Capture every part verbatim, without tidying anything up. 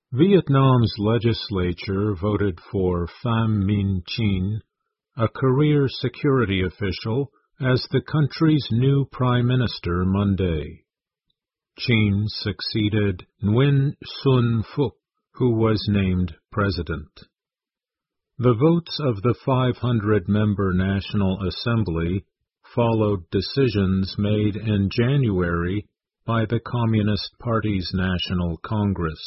Vietnam's legislature voted for Pham Minh Chinh, a career security official, as the country's new prime minister Monday. Chinh succeeded Nguyen Xuân Phuc, who was named president. The votes of the five hundred member National Assembly followed decisions made in January by the Communist Party's National Congress.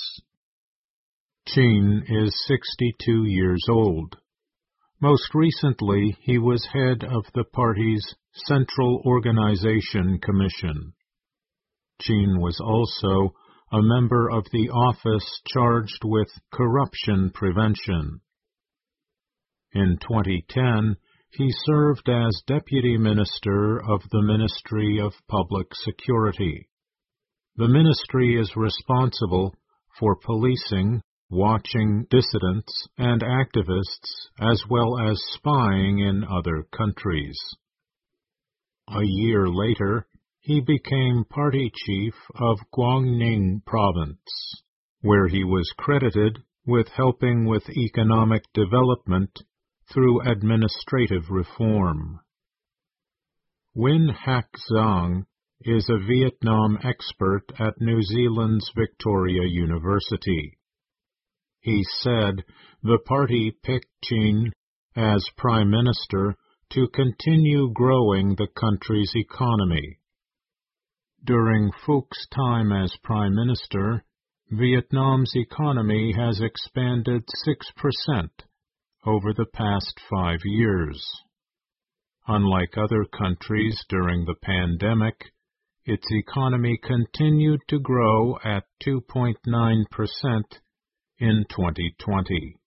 Chinh is sixty-two years old. Most recently, he was head of the party's Central Organization Commission. Chinh was also a member of the office charged with corruption prevention. In twenty ten, he served as Deputy Minister of the Ministry of Public Security. The ministry is responsible for policing, watching dissidents and activists, as well as spying in other countries. A year later, he became party chief of Quang Ninh Province, where he was credited with helping with economic development through administrative reform. Win Hac Giang is a Vietnam expert at New Zealand's Victoria University. He said the party picked Chinh as prime minister to continue growing the country's economy. During Phuc's time as prime minister, Vietnam's economy has expanded six percent over the past five years. Unlike other countries during the pandemic, its economy continued to grow at two point nine percent in twenty twenty.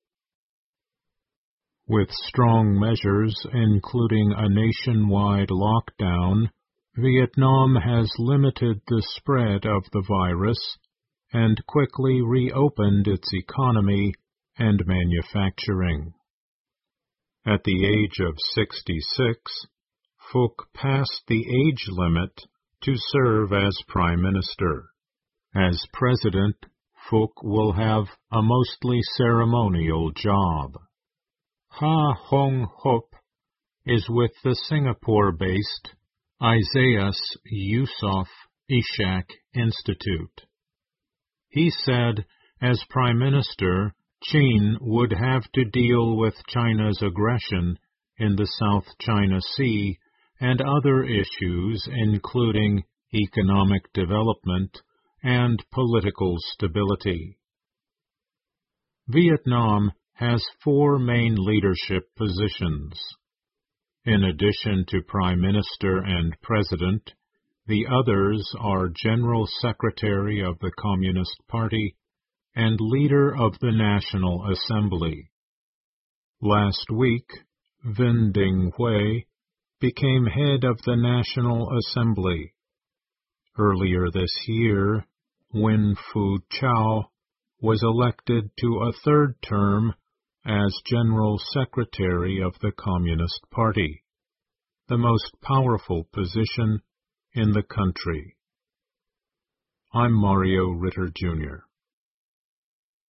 With strong measures, including a nationwide lockdown, Vietnam has limited the spread of the virus and quickly reopened its economy and manufacturing. At the age of sixty-six, Phuc passed the age limit to serve as prime minister. As president, Phuc will have a mostly ceremonial job. Ha Hong Hop is with the Singapore-based Isaias Yusof Ishak Institute. He said, as prime minister, Chinh would have to deal with China's aggression in the South China Sea and other issues including economic development and political stability. Vietnam has four main leadership positions. In addition to Prime Minister and President, the others are General Secretary of the Communist Party and Leader of the National Assembly. Last week, Vinh Dinh Huê became head of the National Assembly. Earlier this year, Nguyen Phu Chau was elected to a third term as General Secretary of the Communist Party, the most powerful position in the country. I'm Mario Ritter, Junior